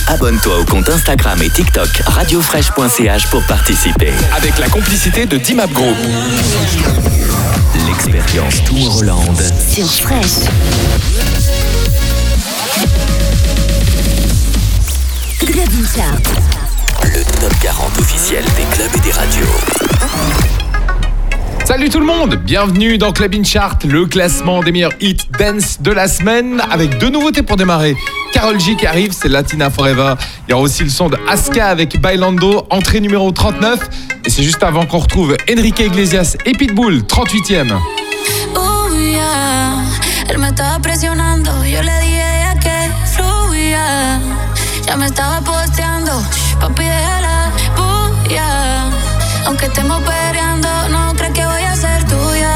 abonne-toi au compte Instagram et TikTok radiofresh.ch pour participer. Avec la complicité de Dimap Group. L'expérience Tomorrowland sur Fresh. Clubbing Chart. Le top 40 officiel des clubs et des radios. Salut tout le monde, bienvenue dans Clubbing Chart, le classement des meilleurs hits dance de la semaine, avec deux nouveautés pour démarrer. Karol G qui arrive, c'est Latina Forever. Il y aura aussi le son de Aska avec Bailando, entrée numéro 39. Et c'est juste avant qu'on retrouve Enrique Iglesias et Pitbull, 38e. Oh yeah, él me estaba presionando, yo le dije que fluya. Ya me estaba posteando, papi déjala, bulla. Aunque estemos peleando, no crees que voy a ser tuya.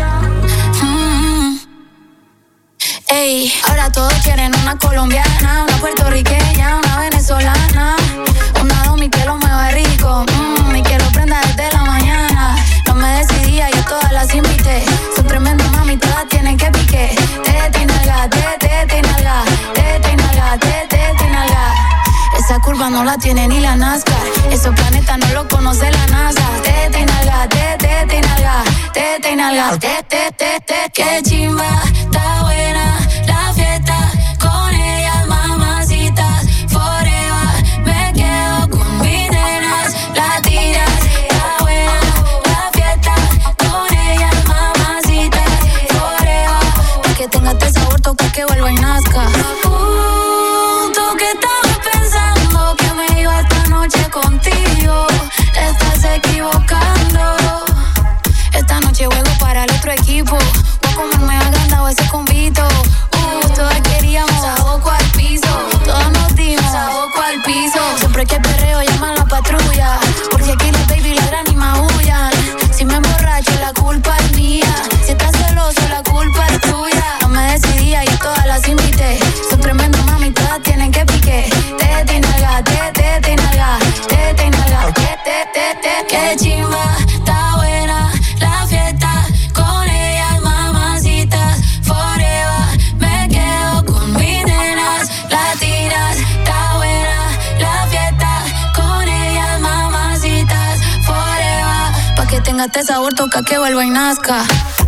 Ey, ahora todos quieren una colombiana, una puertorriqueña, una venezolana, una domi que lo mueve rico, y que lo prenda desde la mañana. No me decidía, yo todas las invité. Son tremendas mami, todas tienen que pique. Tete y nalga, tete y nalga, tete y nalga, tete y nalga. Esa curva no la tiene ni la NASCAR. Esos planetas no lo conoce la NASA. Tete y nalga, tete y nalga, tete y nalga, tete. Qué chimba, está buena la fiesta. Con ellas mamacitas forever. Me quedo con mis nenas latinas. Está buena la fiesta. Con ellas mamacitas forever. Pa' que tenga este sabor, toca que vuelva y nazca. Tú que estabas pensando que me iba esta noche contigo, te estás equivocando. Esta noche juego para el otro equipo. Voy a comerme agrandado ese convito. Todas queríamos saboco al piso. Todos nos dimos saboco al piso. Siempre que perreo llaman la patrulla, porque aquí los baby ladran y maullan. Si me emborracho la culpa es mía. Si estás celoso la culpa es tuya. No me decidía, yo todas las invité. Son tremendas mami, todas tienen que pique. Tete y nalga, tete y nalga, tete y nalga, tete. Qué chimba, está buena la fiesta. Con ellas mamacitas forever. Me quedo con mis nenas latinas. Está buena la fiesta. Con ellas mamacitas forever. Pa' que tenga este sabor, toca que vuelva y nazca.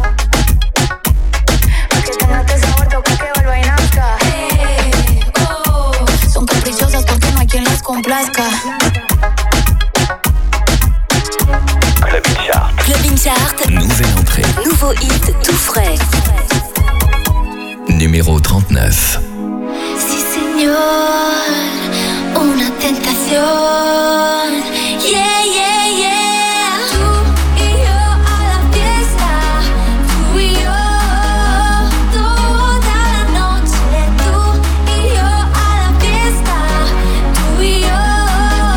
Pa' que tenga este sabor, toca que vuelva y nazca. Son caprichosas porque no hay quien las complazca. Clubbing Chart. Nouvelle entrée. Nouveau hit tout frais. Numéro 39. Sí, señor, una tentación. Yeah, yeah, yeah. Tú y yo a la fiesta. Tú y yo toda la noche. Tú y yo a la fiesta. Tú y yo.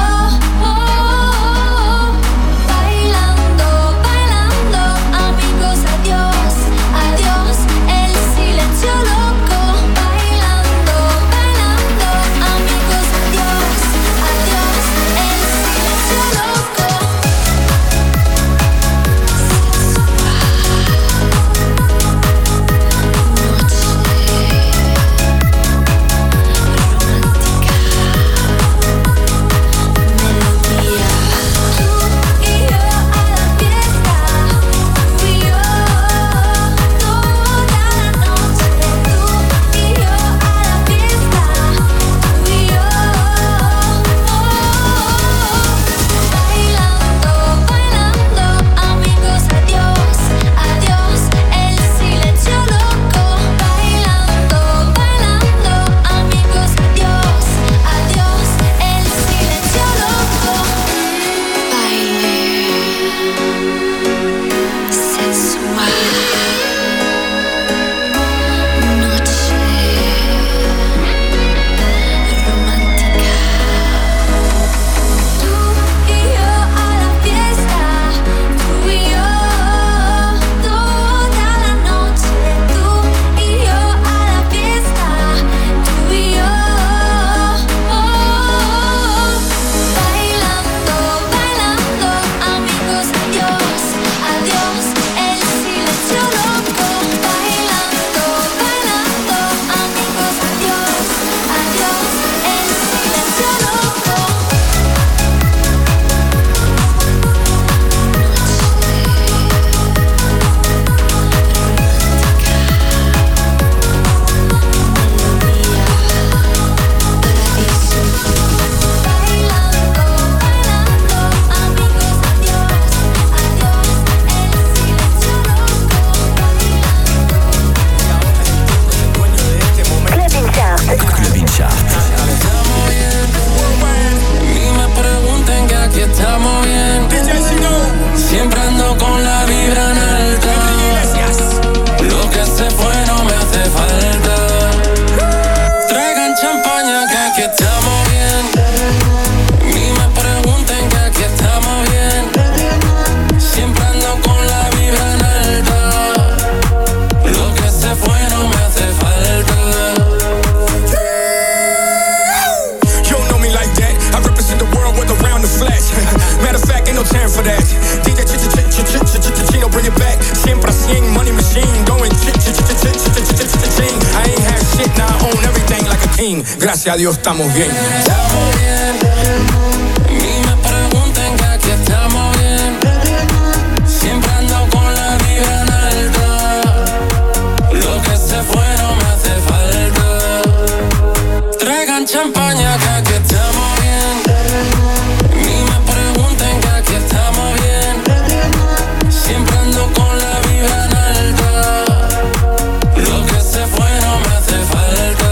gracias a Dios estamos bien. Estamos bien, ni me pregunten que aquí estamos bien. Siempre ando con la vibra en alta. Lo que se fue no me hace falta. Traigan champaña que aquí estamos bien. Ni me pregunten que aquí estamos bien. Siempre ando con la vibra en alta. Lo que se fue no me hace falta.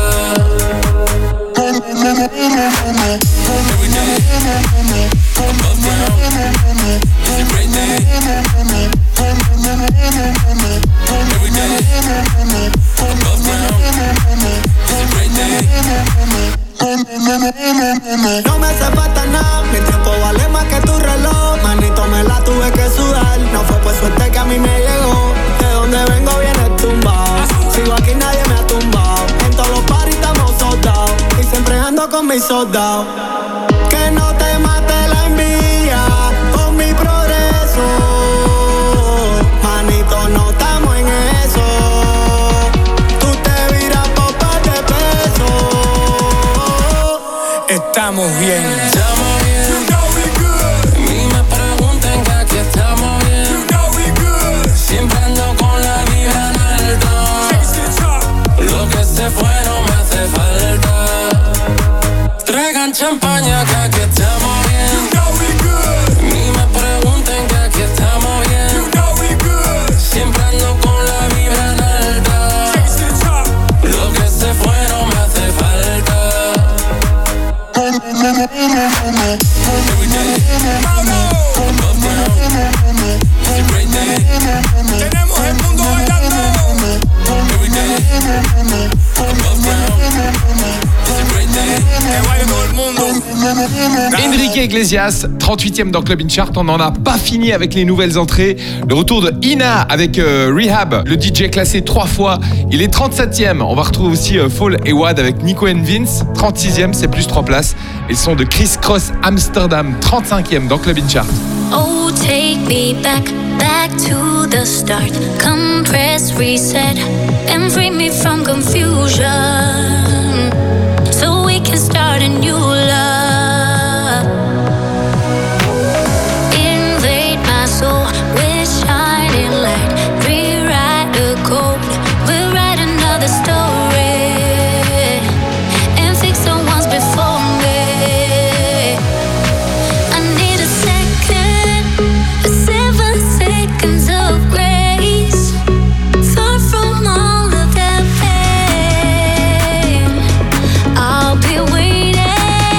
Every day, above ground, it's a great day. Every day, above ground, it's a great day. No me hace falta nada, mi tiempo vale más que tu reloj. Manito, me la tuve que sudar. No fue por suerte que a mí me llegó. De donde vengo viene tumbado. Sigo aquí, nadie me ha tumbado. En todos los parties estamos soldados. Y siempre ando con mis soldados. Que no te mate la envidia con mi progreso. Manito, no estamos en eso. Tú te viras por par de pesos. Estamos bien. Estamos bien. You know we good. Ni me pregunten que aquí estamos bien. You know we good. Siempre ando con la vibra en alta. Chase the top. Lo que se fue no me hace falta. Traigan champaña que aquí estamos bien. You know we good. Ni me pregunten que aquí estamos bien. You know we good. Siempre ando con la vibra en alta. Chase the top. Lo que se fue no me hace falta. Every day, above ground, it's a great day. Tenemos el mundo bailando. Every day, above ground, it's a great day. Que baile todo el mundo. Enrique Iglesias, 38e dans Club In Chart. On n'en a pas fini avec les nouvelles entrées. Le retour de Ina avec Rehab, le DJ classé 3 fois. Il est 37e. On va retrouver aussi Fall et Wad avec Nico and Vince. 36e, c'est plus 3 places. Et le son de Chris Cross Amsterdam, 35e dans Club In Chart. Oh, take me back, back to the start. Come press reset and free me from confusion, so we can start a new love. Invade my soul with shining light. Rewrite the code, we'll write another story and fix the ones before me. I need a second, 7 seconds of grace, far from all of that pain. I'll be waiting.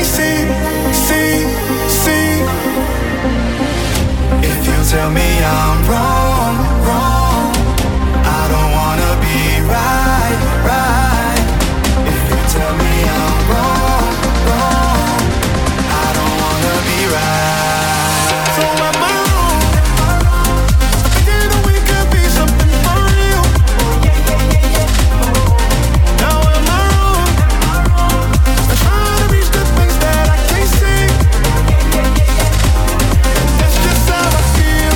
see. If you tell me I'm wrong, I don't wanna be right. If you tell me I'm wrong, I don't wanna be right. So am I wrong? Thinking that we could be something for real. Now am I wrong? I'm trying to reach the things that I can't see. That's just how I feel.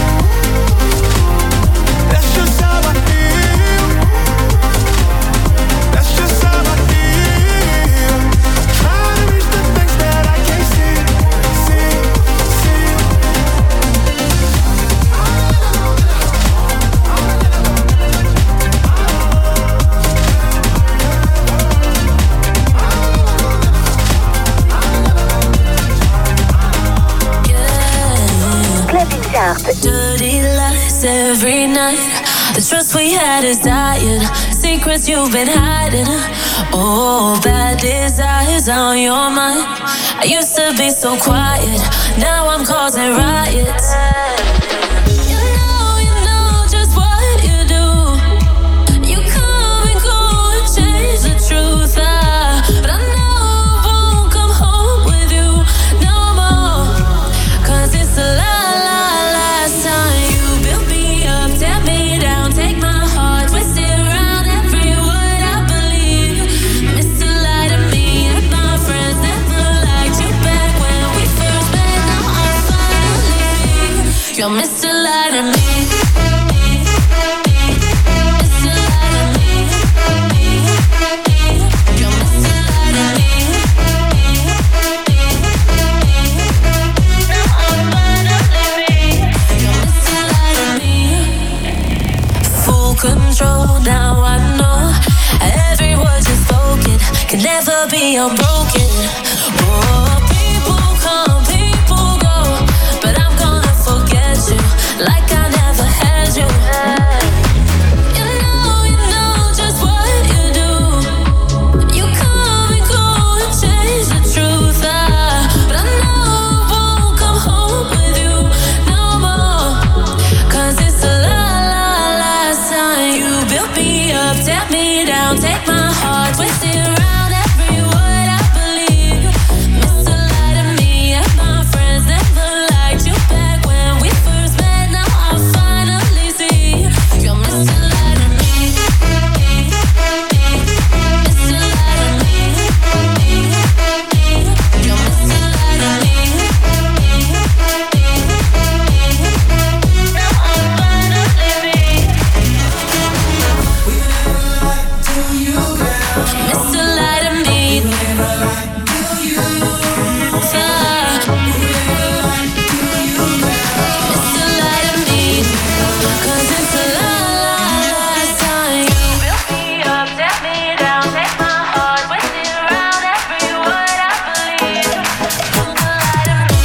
That's just how I feel. That's just how I feel. Trying to reach the things that I can't see. Dirty lies every night. The trust we had is dying. Secrets you've been hiding. Oh, bad desires on your mind. I used to be so quiet. Now I'm causing riots. You know just what you do. You come and go and change the truth. But I know I won't come home with you no more. 'Cause it's a lie. You're Mr. Lie to me. Mr. Lie to me. You're Mr. Lie to me. You're Mr. Lie to me. Full control, now I know. Every word you spoken can never be unbroken. Oh, people come, people go, but I'm gonna forget you like I never had you. You know just what you do. You come and go and change the truth. But I know I won't come home with you no more. 'Cause it's a lie, son. You built me up, tear me down, take my heart, twist it around every word I believe. Mr. Lie to me and my friends never liked you back when we first met. Now I finally see you're Mr. Lie to me. Mr. Lie to me. You're Mr. Lie to me. Now I finally see. Mr. Lie to me. Mr. Lie to me. 'Cause it's a lie, son. You built me up, tear me down, take my heart, twist it around every word I believe. Mr. Lie to me.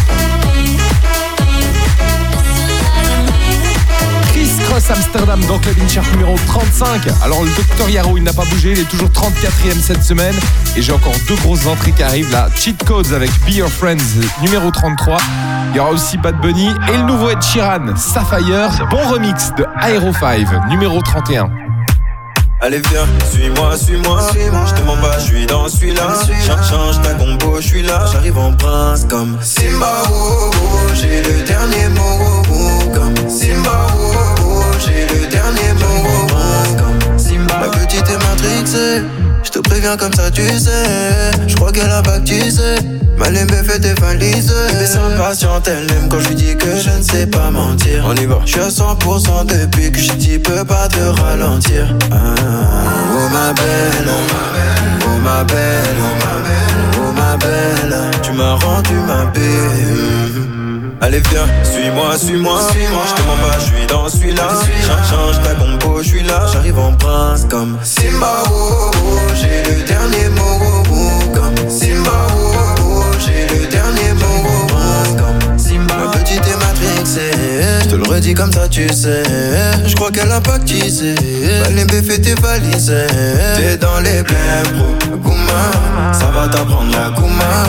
Mr. Lie to me. Chris Cross Amsterdam dans Club In Chart numéro 35. Alors le Dr Yaro il n'a pas bougé, il est toujours 34e cette semaine. Et j'ai encore deux grosses entrées qui arrivent là. Cheat Codes avec Be Your Friends numéro 33. Il y aura aussi Bad Bunny et le nouveau Ed Sheeran, Sapphire. Bon remix de Aero 5 numéro 31. Allez viens, suis-moi, je te mens pas, je suis dans celui-là. Change ta combo, je suis là. J'arrive en prince comme Simba, oh, oh, j'ai le dernier mot, oh, oh, comme Simba, oh, oh, j'ai le dernier mot, oh, oh, comme Simba. La petite est matrixée, je te préviens comme ça tu sais. Je crois qu'elle a baptisé, mal aimé fait tes valises. Mais sans patiente, elle aime quand je lui dis que je ne sais pas mentir. On y va, je suis à 100% depuis que je dis peux pas te ralentir. Oh ma belle, oh ma belle, oh ma belle, tu m'as rendu ma belle. Allez viens, suis-moi, je te mens pas, je suis dans celui-là. Change ta combo, je suis là. J'arrive en prince comme Simba, oh, oh, j'ai le dernier mot, oh, oh, comme Simba, oh, oh, j'ai le dernier mot, oh, oh, comme Simba. Ma petite est matrixée, je te le redis dit comme ça tu sais. Je crois qu'elle a pactisé. Balimbe fait tes valises. T'es dans les blèmes bro. Gouma, ça va t'apprendre la Gouma.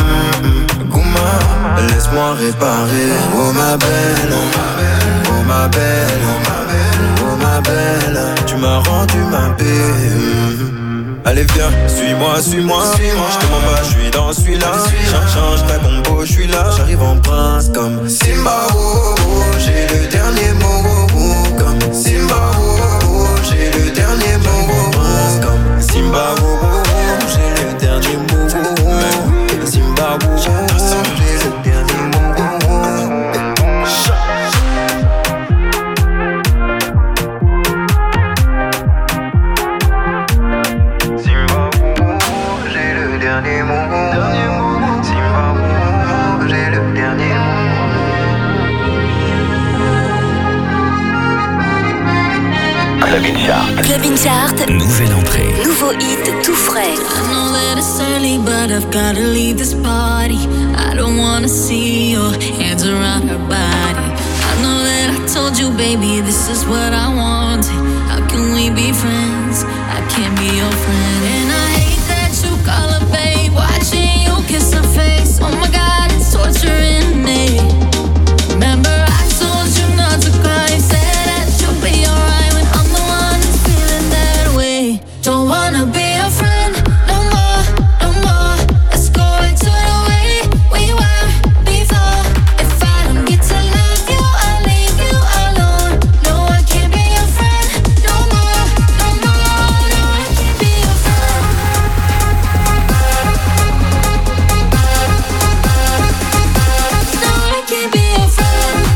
Gouma, laisse-moi réparer. Oh ma belle, oh ma belle, oh ma belle. Tu m'as rendu ma paix. Allez viens, suis-moi. Je te mens pas, je suis dans celui-là. Change ta combo, je suis là. J'arrive en prince comme Simba. Oh, oh, j'ai le dernier mot. Oh, comme Simba. Oh, oh, j'ai le dernier mot. Prince comme Simba. Oh, oh, j'ai le dernier mot. Simba. Oh, oh, j'ai le dernier mot. Club in Chart. Nouvelle entrée. Nouveau hit tout frais. I know that it's early, but I've gotta leave this party. I don't wanna see your hands around her body. I know that I told you, baby, this is what I wanted. How can we be friends? I can't be your friend. And I hate that you call her babe. Watching you kiss her face. Oh my God, it's torturing me. Remember I told you not to cry. Said that you'll be alright when I'm the one who's feeling that way. Don't wanna be a friend no more, no more. Let's go back to the way we were before. If I don't get to love you, I'll leave you alone. No, I can't be your friend no more, no more. No, I can't be your friend. No, I can't be your friend.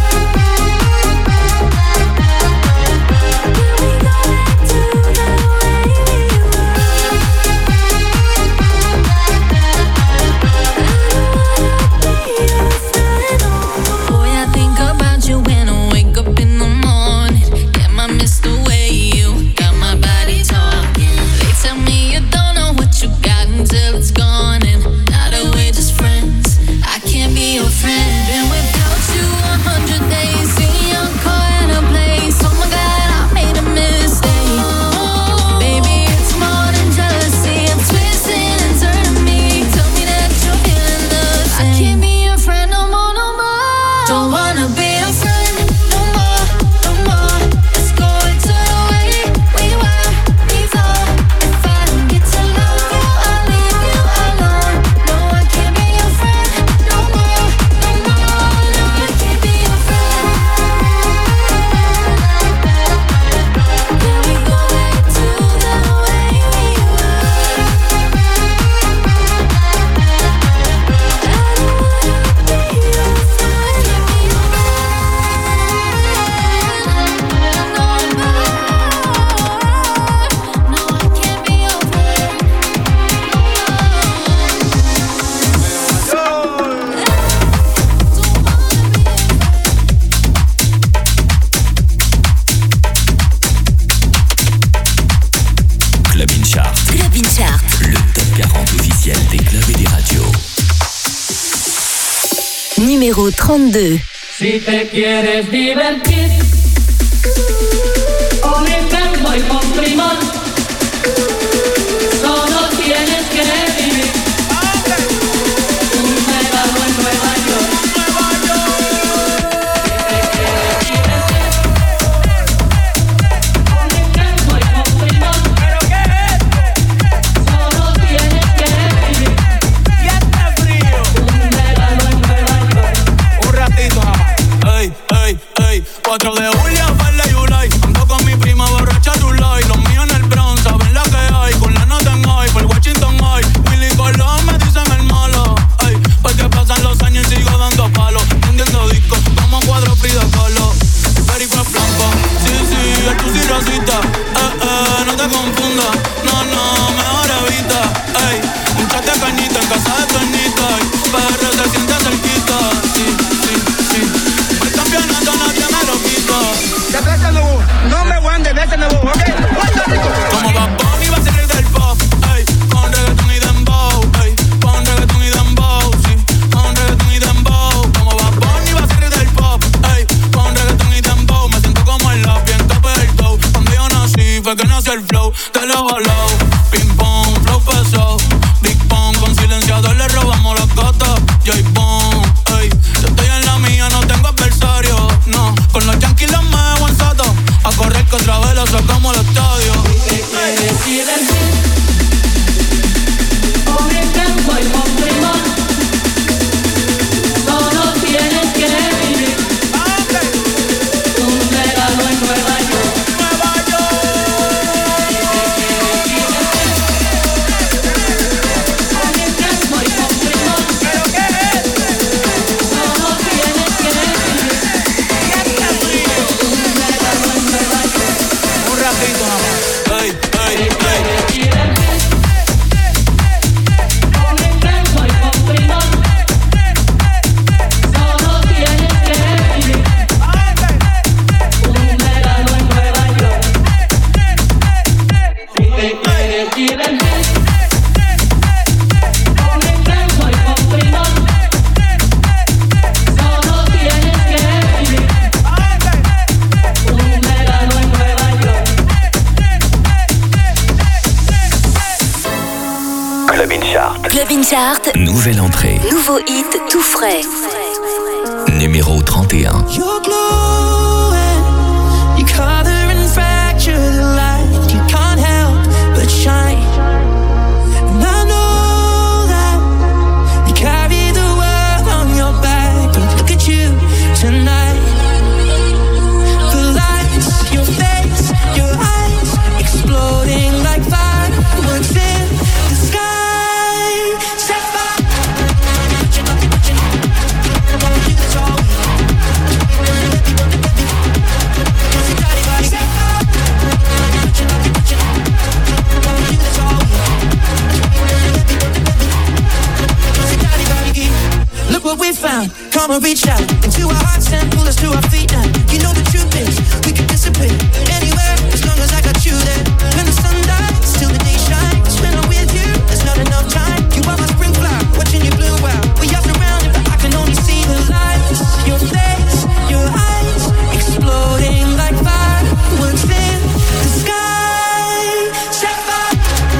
Boy, I think about you when I wake up in the morning. Damn, I miss the way you got my body talking. They tell me you don't know what you got until it's gone, and now that we're just friends, I can't be your friend. Been without you 100 days, seen your car in a place. Oh my God, I made a mistake. Baby, it's more than jealousy. I'm twisting and turning me. Tell me that you're feeling the same. I can't be your friend no more, no more. Don't wanna be your friend no more, no more. Let's go back to the way we were before. If I don't get to love you, I'll leave you alone. No, I can't be your friend no more, no more. No, I can't be your friend. Can we go back to the way we were? Club in Chart. Club in Chart. Le top 40 officiel des clubs et des radios. Numéro 32. Si te quieres divertir, con Inferno y con Primor, solo tienes que vivir un verano en Nueva York. Si te quieres divertir, con Inferno y con Primor, solo tienes que vivir un verano en Nueva York. Un ratito, ey, ey, ey. 4 de julio, Farley y Ulay. Ando con mi prima borracha Rulay. Los míos en el Club in Chart. Club in Chart. Nouvelle entrée. Nouveau hit tout frais. Numéro 31. You're glowing, you color and fracture the light. You can't help but shine. And I know that you carry the world on your back. But look at you tonight. The lights, your face, your eyes, exploding like fireworks in the sky. Set fire. Look what we found. Come and reach out into our hearts and pull us to our feet now. You know the truth is we can disappear anywhere as long as I got you there. When the sun dies till the day shines. When I'm with you, there's not enough time. You are my spring flower, watching you bloom out. We are surrounded, but I can only see the lights. Your face, your eyes, exploding like fireworks in the sky. Set fire.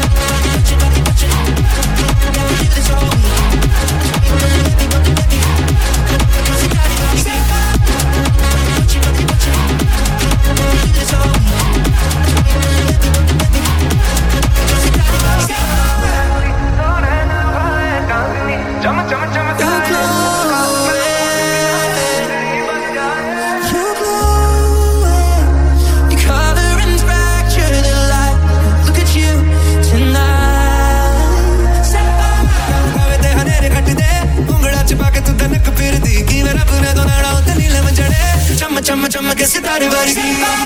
चम चम के सितारे वर्गी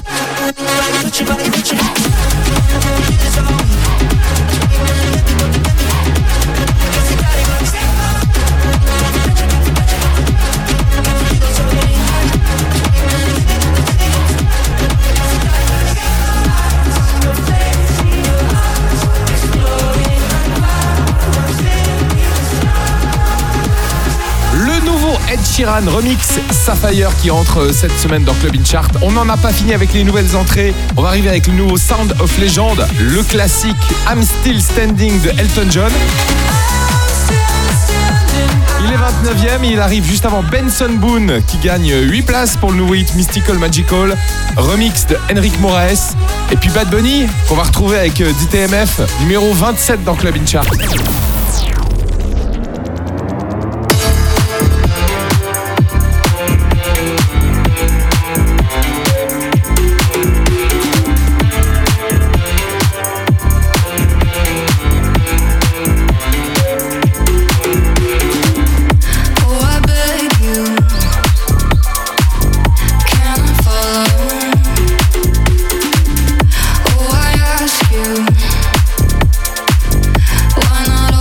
Ed Sheeran remix Sapphire qui entre cette semaine dans Club in Chart. On n'en a pas fini avec les nouvelles entrées. On va arriver avec le nouveau Sound of Legend, le classique I'm Still Standing de Elton John. Il est 29e, il arrive juste avant Benson Boone qui gagne 8 places pour le nouveau hit Mystical Magical, remix de Enrique Moraes. Et puis Bad Bunny qu'on va retrouver avec DTMF, numéro 27 dans Club in Chart. Why not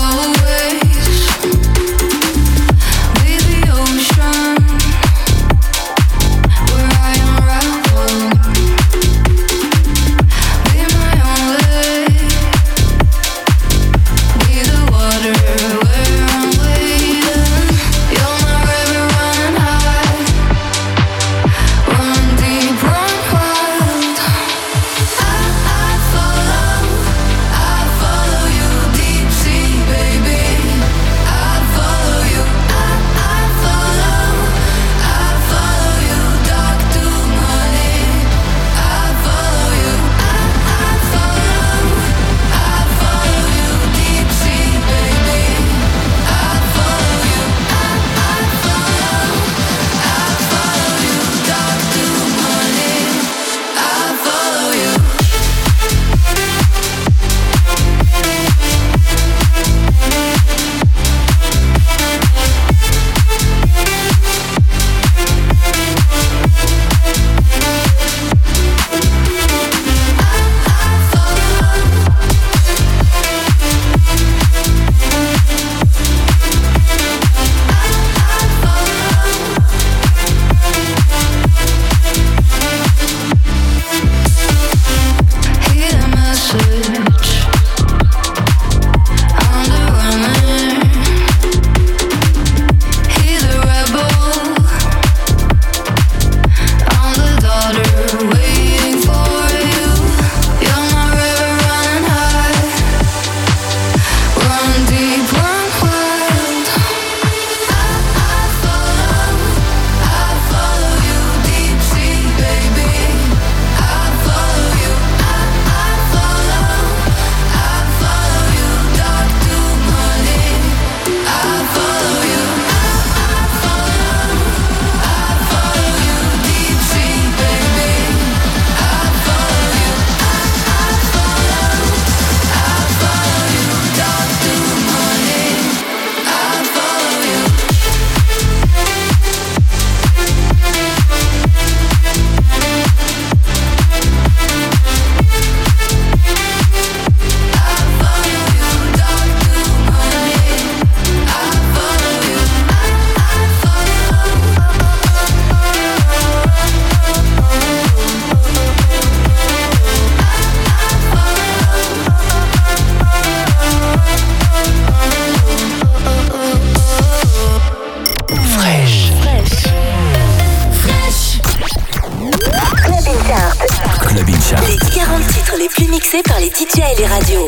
mixé par les DJ et les radios.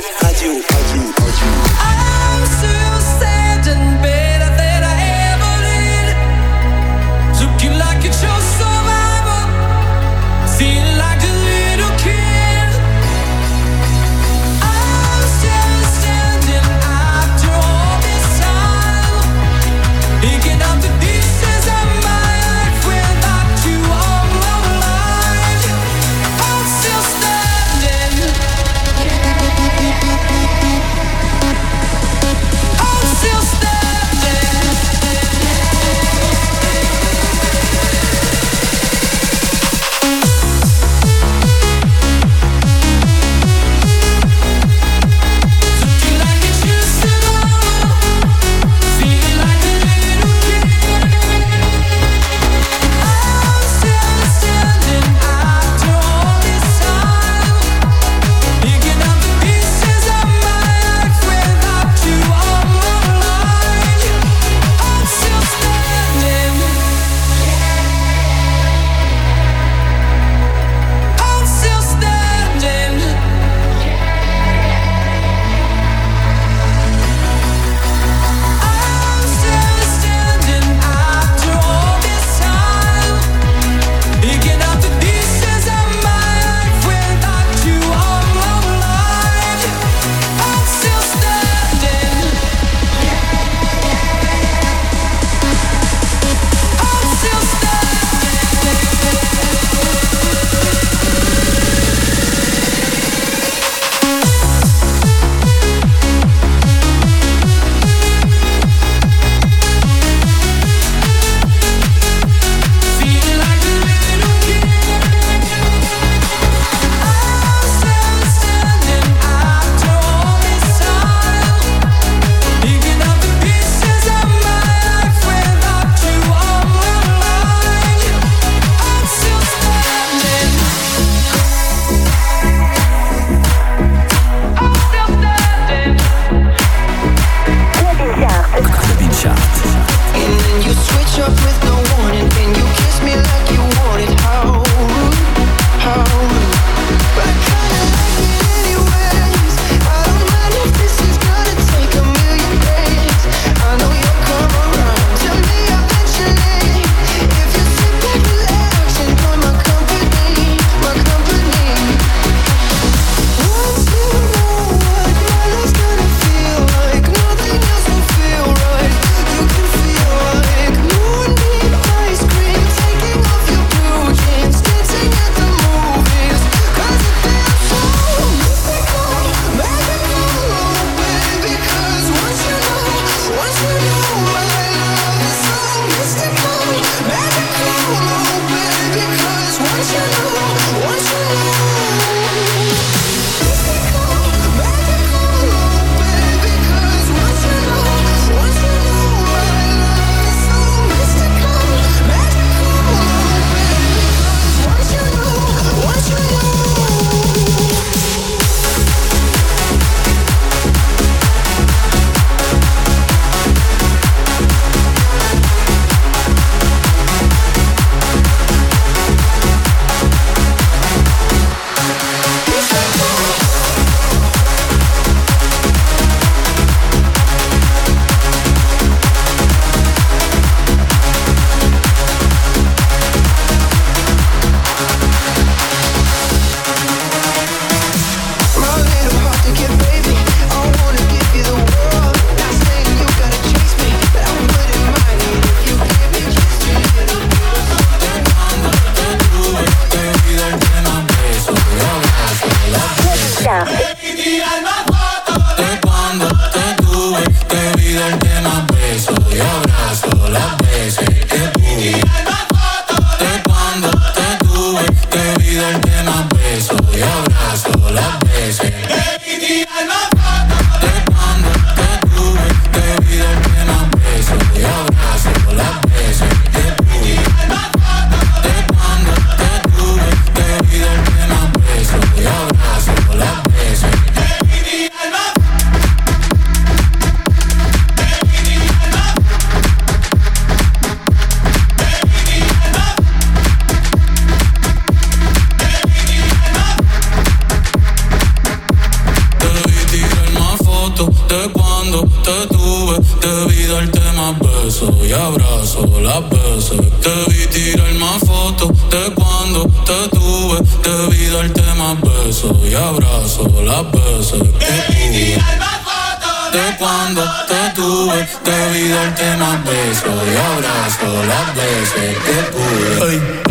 I'm still standing better than I ever did. Looking like a true survivor, feeling like a little kid. I'm still standing after all this time, picking up the pieces of my life without you on my life. I'm still standing. cuando te tuve, debí darte más besos y abrazos las veces. Debí tirar más fotos de cuando te tuve, debí darte más besos y abrazos las veces que pude. De cuando te tuve, debí darte más besos y abrazos las veces que pude.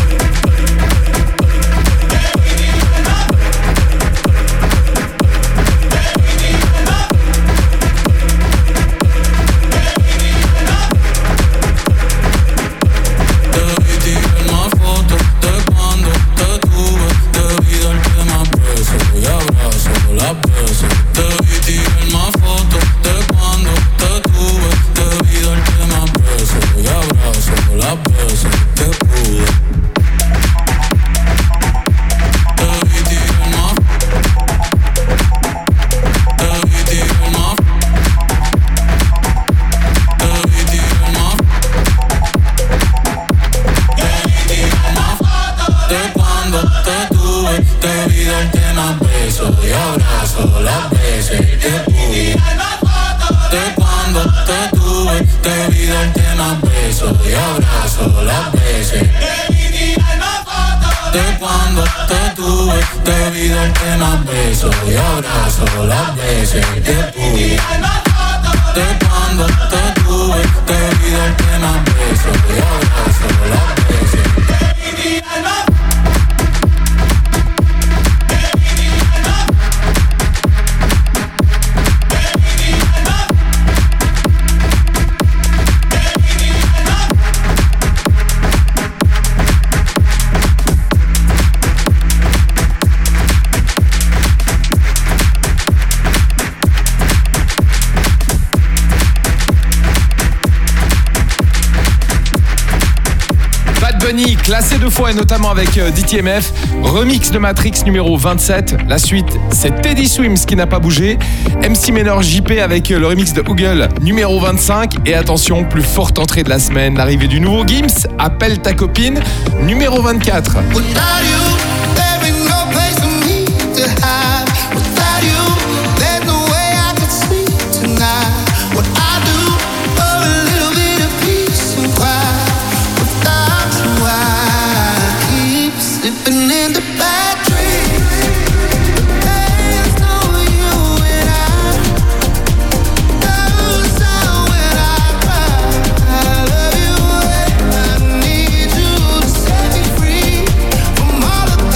Classé 2 fois et notamment avec DTMF, remix de Matrix numéro 27. La suite, c'est Teddy Swims qui n'a pas bougé. MC Menor JP avec le remix de Oogle numéro 25. Et attention, plus forte entrée de la semaine, l'arrivée du nouveau Gims, Appelle ta copine, numéro 24. All the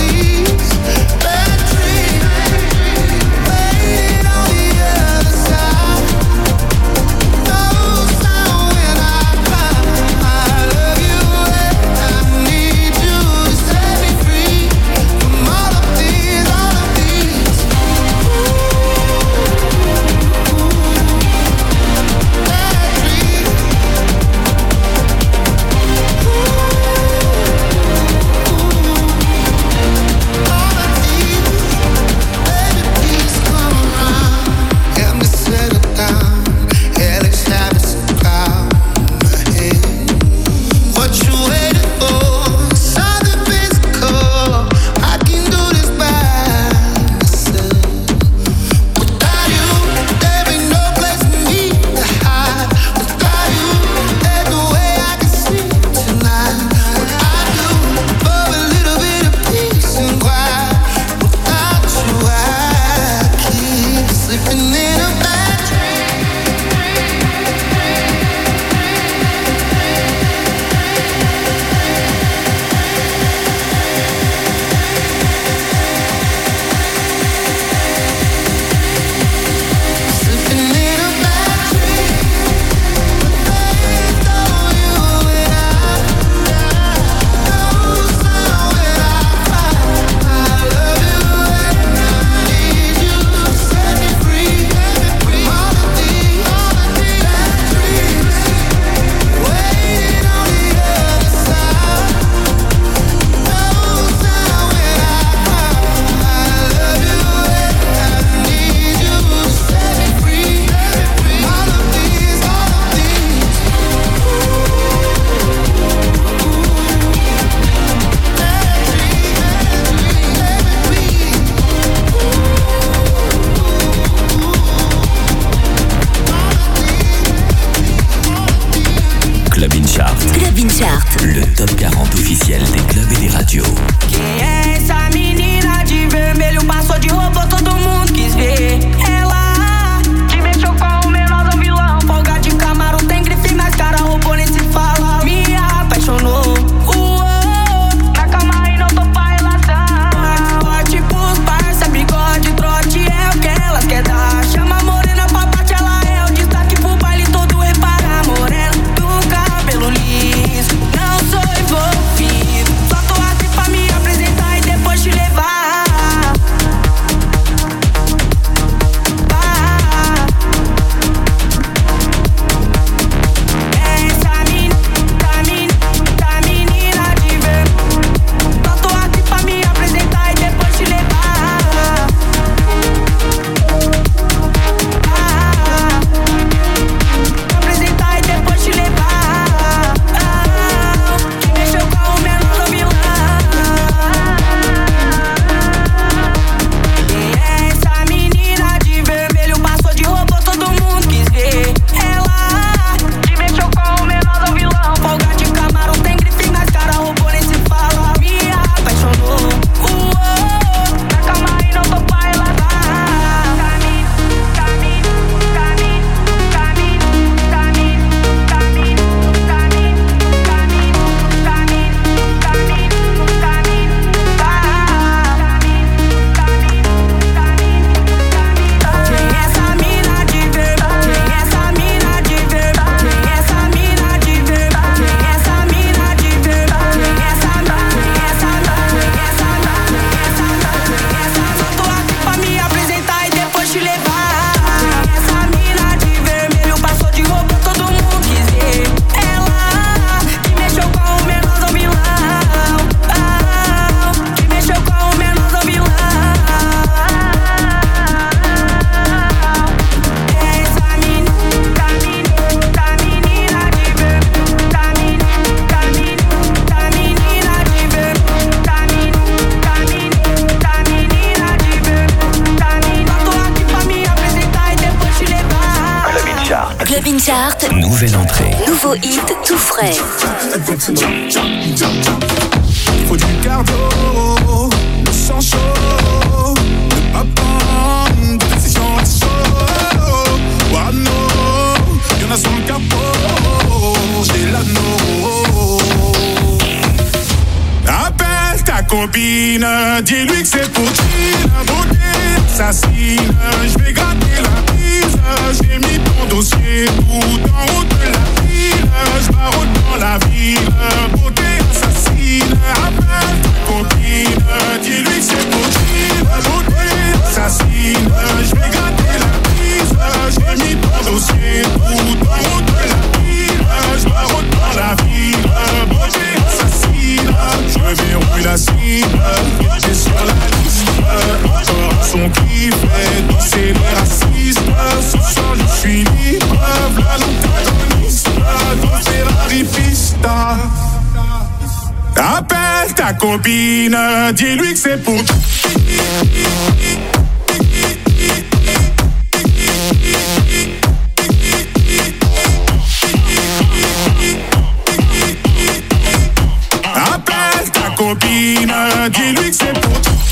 Clubbing Chart. Le top 40 officiel des clubs et des radios. Quem é essa menina de vermelho? Passou de roubo, todo mundo quis ver. Ela te mexeu com o menor do vilão. Folga de Camaro, tem grife nas cara, roubou nem se fala. Me apaixonou. Na cama e não tô pra relação. Forte pros parça, bigode, trote é o que elas quer dar. Chama a morena pra bate, ela é o destaque pro baile todo. Repara, morena do cabelo liso. Não sou envolvido, só tô aqui pra me apresentar e depois te levar. Clubbing Chart. Nouvelle entrée. Nouveau hit tout frais. Faut du cardio, le sang chaud, le papin, de décision chaud. Wano, y'en a sur le capot, j'ai l'anneau. Appelle ta copine, dis-lui que c'est pour qui la beauté assassine. Je vais gratter la bise, j'ai mis ton dossier tout en haut de la ville. Je barre dans la ville, beauté assassine. Appelle ta copine, dis-lui que c'est pour qui la beauté assassine. Je vais gratter la bise, j'ai mis ton dossier tout en haut de la ville. Je barre dans la ville, beauté assassine. Je verrouille la cible, j'ai sur la liste. Encore un son qui fait danser les racistes. Ce soir je suis libre, v'là l'antagoniste dans Ferrari Pista. Appelle ta copine, dis-lui que c'est pour appelle ta copine, dis-lui que c'est pour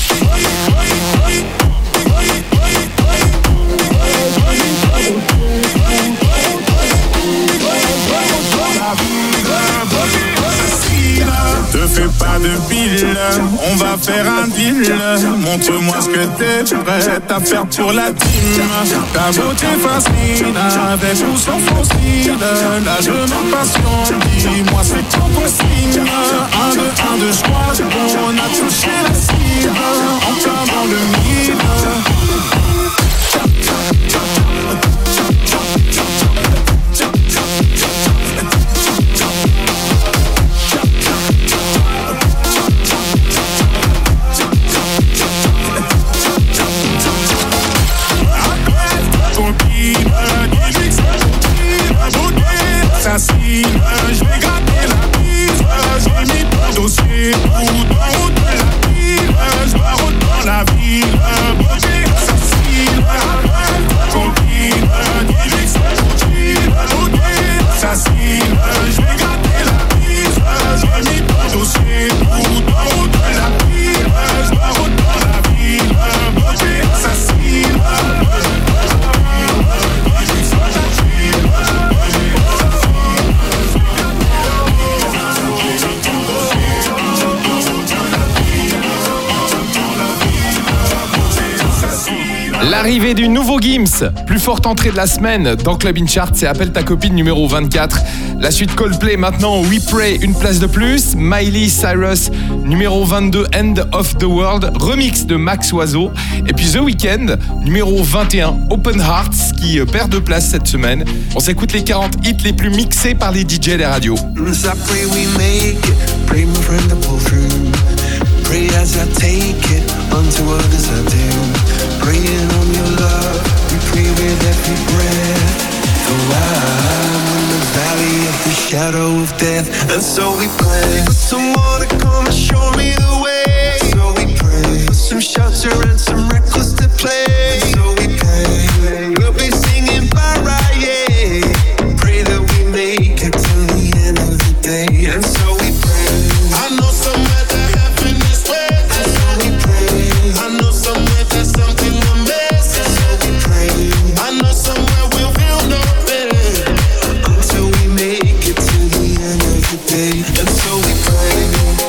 te fais pas de pile, on va faire un deal. Montre-moi ce que t'es prête à faire pour la team. Ta beauté fascine, avec ou sans fausse style. Là je m'impatiente, dis-moi c'est ton consigne. 1, 2, 1, 2, je crois c'est bon, on a touché la cible. En plein dans le mille. Je vais gratter la bise, j'ai mis ton dossier tout en haut de la ville. Je barre dans la ville, beauté L'arrivée du nouveau Gims, plus forte entrée de la semaine dans Club In Chart, c'est Appelle ta copine numéro 24. La suite Coldplay maintenant, We Pray, une place de plus. Miley Cyrus numéro 22, End of the World, remix de Max Oiseau. Et puis The Weeknd numéro 21, Open Hearts, qui perd de place cette semaine. On s'écoute les 40 hits les plus mixés par les DJ des radios. Pray my friend to pull through. Pray as I take it, unto others I do. Praying on your love, we pray with every breath. Though I'm in the valley of the shadow of death, and so we pray for someone to come and show me the way. So we pray for some shelter and some records to play. So we pray we'll be singing Mariah. Pray that we make it to the end of the day, and so we pray. I know somewhere that heaven is waiting. And so we pray. I know somewhere that something amazing. And so we pray. I know somewhere we'll feel no pain until we make it to the end of the day. And so we pray.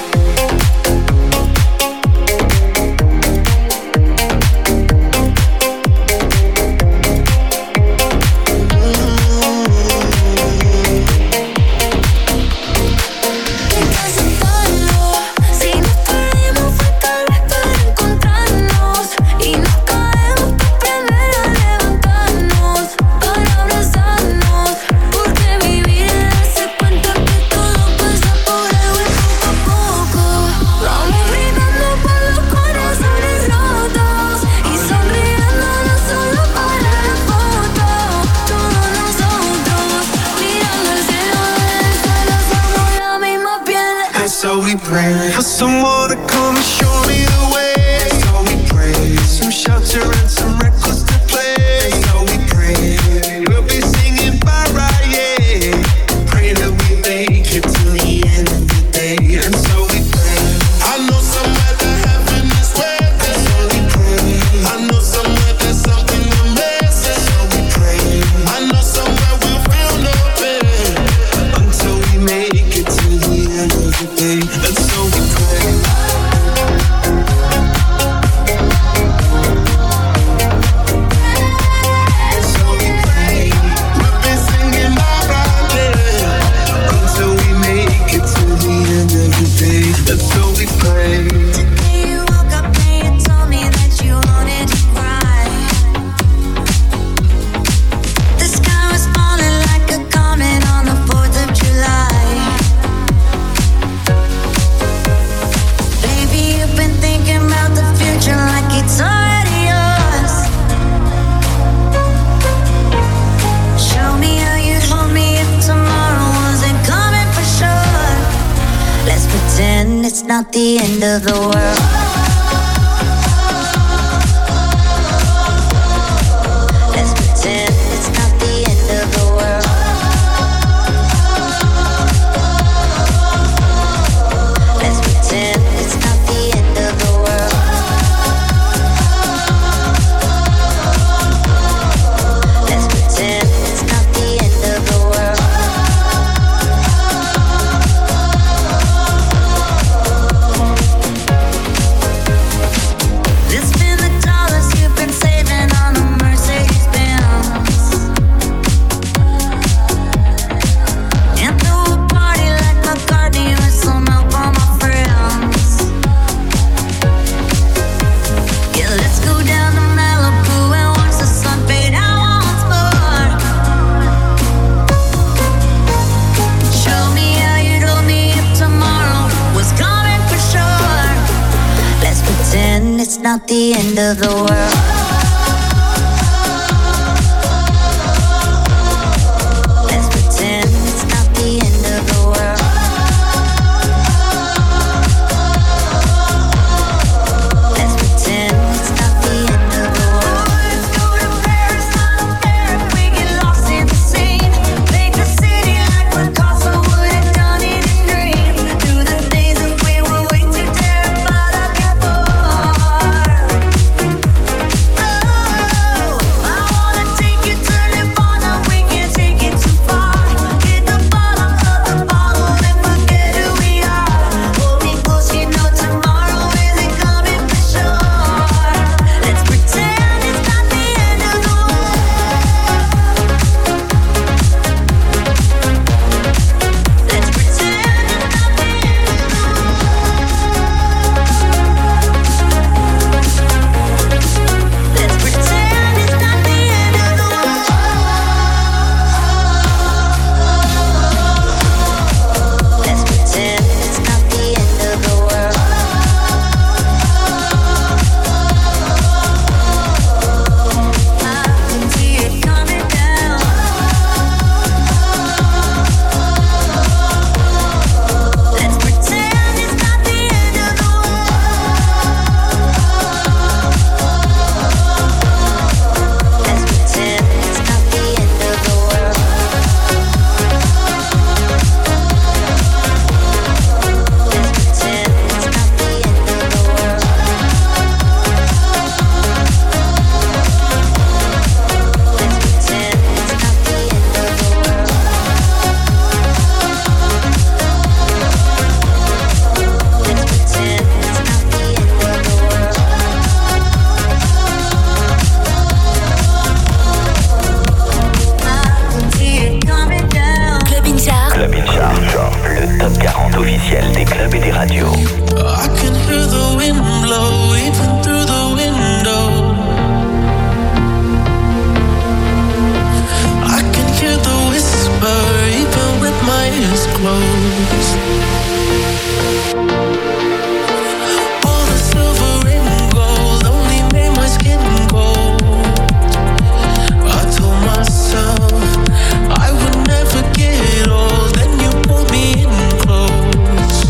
So we pray for someone to come and show me the way. So we pray some shelter and some records to play. So we pray we'll be singing Mariah. Pray that we make it to the end of the day. And so we pray. I know somewhere that heaven is waiting. So we pray. I know somewhere there's something amazing. So we pray. I know somewhere we'll feel no pain until we make it to the end of the day. And so we pray. And so we pray. We've been singing Mariah until we make it to the end of the day. And so we pray. Today you woke up and you told me that you wanted to cry. The sky was falling like a comet on the 4th of July. Baby, you've been thinking about the future like it's already yours. Show me how you'd hold me if tomorrow wasn't coming for sure. Let's pretend it's not the end of the world. Let's pretend it's not the end of the world. Let's pretend it's not the end of the world. Let's pretend it's not the end of the world. Let's spend the dollars you've been saving on a Mercedes Benz and throw a party like McCartney with some help from my friends. Yeah, let's go down to Malibu and watch the sun fade out once more. Show me how you'd hold me if tomorrow was coming for sure. Let's pretend it's not the end of the world. Let's pretend it's not the end of the world. Let's pretend it's not the end of the world. Let's go to Paris, not there if we get lost in the scene. Make the city like Picasso would have done it in dreams. Through the days that we were way too terrified of before. close. All the silver and gold only made my skin cold. I told myself I would never get old. Then you pulled me in close.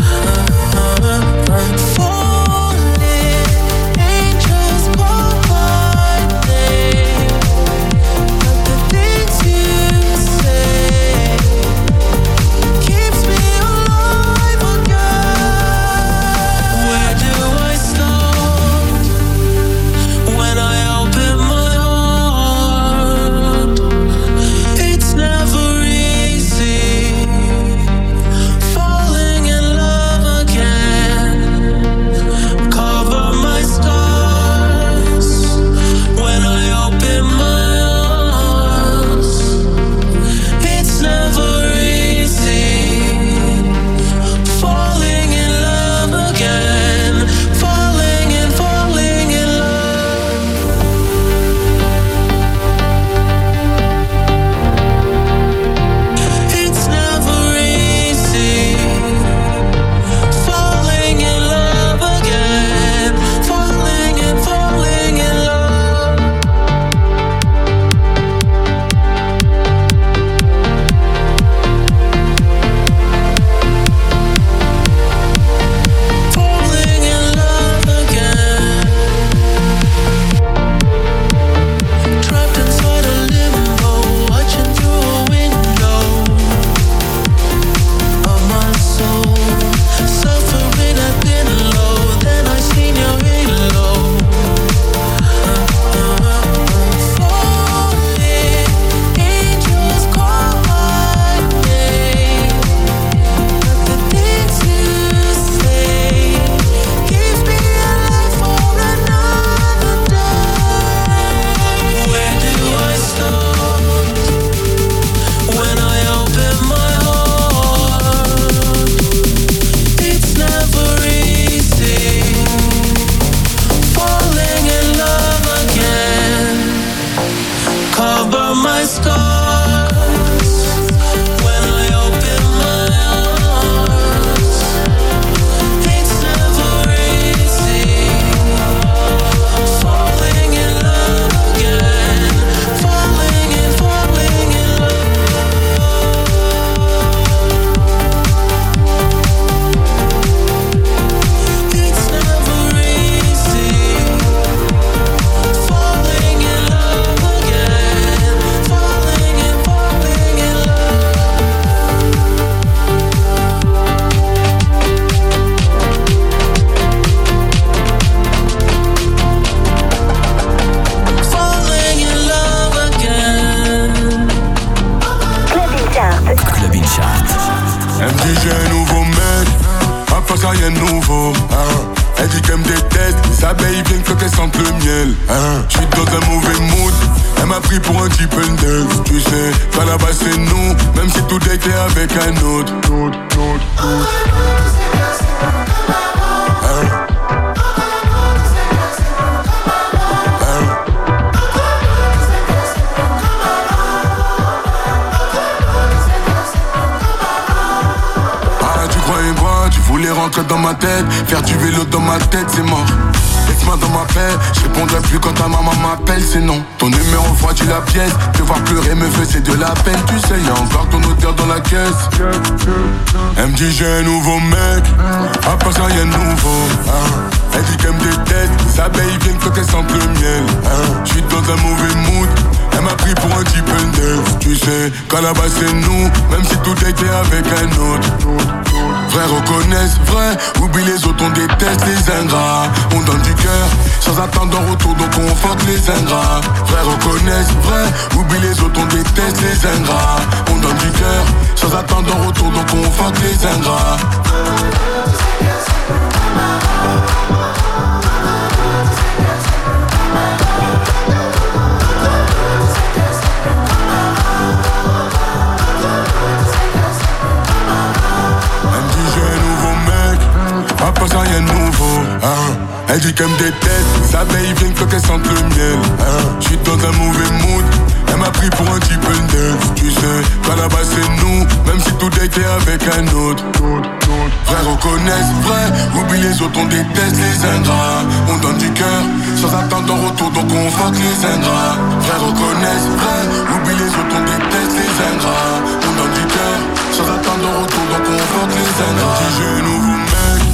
Falling angels call my name, but the things you say keeps me alive again. Where do I start when I open my heart? It's never easy falling in love again. Cover my scars when I open my arms. It's never easy falling in love again. Falling in love. It's never easy falling in love again. Falling in love. Falling in love again. Trapped inside a limbo, watching through a window of my soul. Suffering, I've been low, then I seen your halo. Falling angels call my name, but the things you say keeps me alive for another day. Where do I start when I open my heart? It's never easy falling in love again. Cover my scars when I open my arms. It's never easy falling in love again. Falling in love. It's never easy falling in love again. Falling in love. Falling in love again. Club In Chart. Elle me dit j'ai un nouveau mec, à part ça y'a de nouveau, hein. Elle dit qu'elle me déteste, les abeilles viennent quand elles sentent le miel, hein. J'suis dans un mauvais mood, elle m'a pris pour un type neuf. Tu sais, qu'à la base c'est nous, même si tout était avec un autre. Ah, tu croyais quoi? Tu voulais rentrer dans ma tête, faire du vélo dans ma tête, c'est mort. Laisse-moi dans ma paix, je répondrai plus quand ta maman m'appelle, c'est non. Ton numéro froidit la pièce, te voir pleurer me faisait de la peine, tu sais, y'a encore ton odeur dans la caisse. Elle me dit j'ai un nouveau mec, à part ça y'a un nouveau, hein. Elle dit qu'elle me déteste, les abeilles viennent quand elles sentent le miel, hein. J'suis dans un mauvais mood, elle m'a pris pour un type neuf. Tu sais, qu'à la base c'est nous, même si tout était avec un autre. Vrais reconnaissent vrai, oublie les autres, on déteste les ingrats. On donne du cœur, sans attendre en retour, donc on fuck les ingrats. Vrais reconnaissent vrai, oublie les autres, on déteste les ingrats. On donne du cœur, sans attendre en retour, donc on fuck les ingrats. Elle dit qu'elle me déteste, les abeilles viennent quand elles sentent le miel, hein. J'suis dans un mauvais mood, elle m'a pris pour un type neuf. Tu sais, qu'à la base c'est nous, Même si tout était avec un autre. Vrai reconnaissent vrai, oublie les autres, on déteste les ingrats. On donne du cœur, sans attendre en retour, donc on fuck les ingrats. Vrai reconnaissent vrai, oublie les autres, on déteste les ingrats. On donne du cœur, sans attendre en retour, donc on fuck les ingrats. Petit genou vous mec.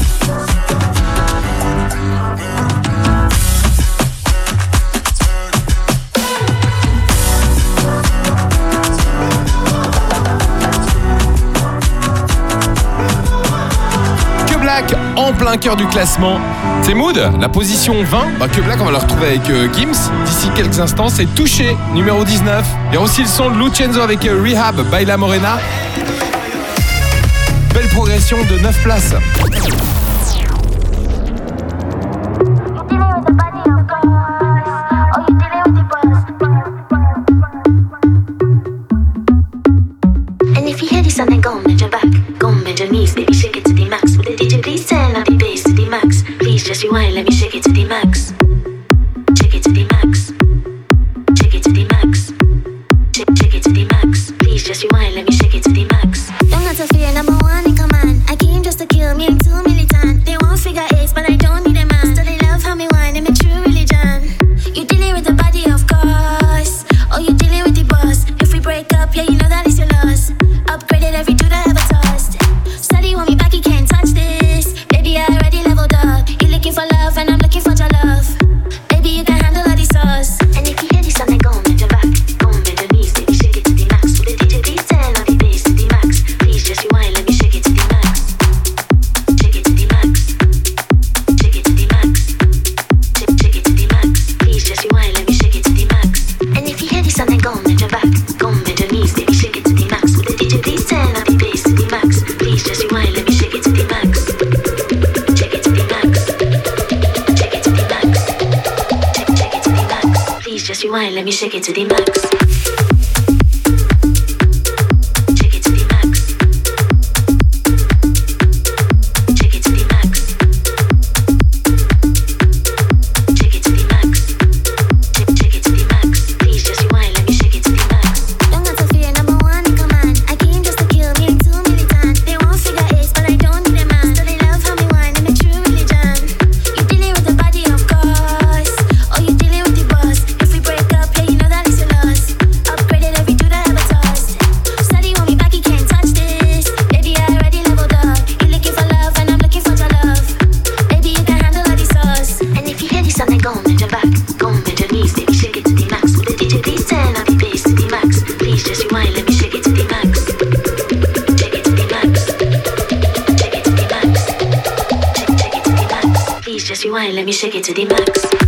En plein cœur du classement, c'est Mood, la position 20. Que Black, on va le retrouver avec Gims d'ici quelques instants. C'est Touché, numéro 19. Il y a aussi le son de Lucenzo avec Rehab, Baila Morena. Belle progression de 9 places. And if you hear this and then go bend your back, go bend your knees, baby, shake it to the max. Will the DJ please turn up the bass to the max? Please just rewind, let me shake it to the max. Shake it to the max. Shake it to the max. Shake it to the max. Please just rewind, let me shake it to the max. Don't have to fear, number one in command. I came just to kill me, I'm too militant. They won't figure eights, but I don't need a man. Still they love how me whine, I'm a true religion. You dealing with the body, of course. Oh, you dealing with the boss. If we break up, yeah, you know that it's your loss. Upgraded every dude I ever tossed. Steady want me back, you can't touch this. Baby, I already leveled up. You looking for love and I'm looking for your love. Baby, you can handle all the sauce. And if you hear this, then go bend your back, go bend your knees, baby, shake it to the max. Will the DJ please turn on the bass to the max? Please just rewind, let me shake it to the max. Shake it to the max. Shake it to the max. Shake it to the max. Please just rewind, let me shake it to the max. And if you hear this, then go bend your back, go bend your knees, baby, shake it to the max. Will the DJ please turn on the bass to the max? Please just rewind, let me shake it to the max. Shake it to the max. Shake it to the max. Shake it to the max. Please just rewind, let me shake it to the max. Shake it to the max. Shake it to the max. Shake it to the max. Shake it to the max. Please just rewind, let me shake it to the max. Don't have to fear, number one in command. I came just to kill me, I'm too militant. They won't figure eights, but I don't need a man. So they love how me whine, I'm a true religion. You dealing with the body, of course. Oh, you dealing with the boss. If we break up, yeah, you know that it's your loss. Upgraded every dude I ever tossed. Steady want me back, you can't touch this. Baby, I already leveled up. You looking for love and I'm looking for your love. Baby, you can handle all the sauce. And if you hear this, then go bend your back, go bend your knees, baby, shake it to the max. Will the DJ please turn on the bass to the max? Please just rewind, let me shake it to the max. Shake it to the max. Shake it to the max. Shake it to the max. Please just rewind, let me shake it to the max.